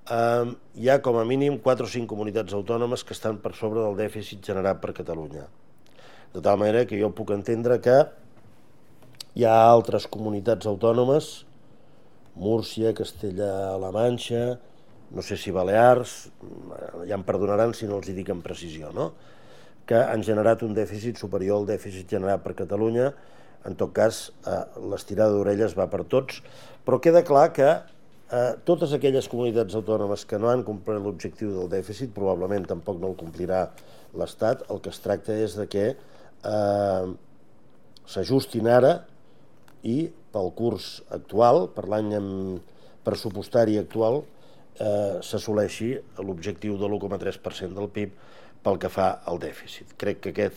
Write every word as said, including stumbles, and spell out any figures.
eh, hi ha com a mínim quatre o cinc comunitats autònomes que estan per sobre del dèficit generat per Catalunya. De tal manera que jo puc entendre que hi ha altres comunitats autònomes, Múrcia, Castella-La Manxa, no sé si Balears, ja em perdonaran si no els hi dic amb precisió, no?, que han generat un dèficit superior al dèficit generat per Catalunya. En tot cas, eh, l'estirada d'orelles va per tots, però queda clar que eh, totes aquelles comunitats autònomes que no han complert l'objectiu del dèficit, probablement tampoc no el complirà l'Estat. El que es tracta és de que eh, s'ajustin ara i pel curs actual, per l'any pressupostari actual, eh, s'assoleixi l'objectiu de l'u coma tres per cent del P I B pel que fa al dèficit. Crec que aquest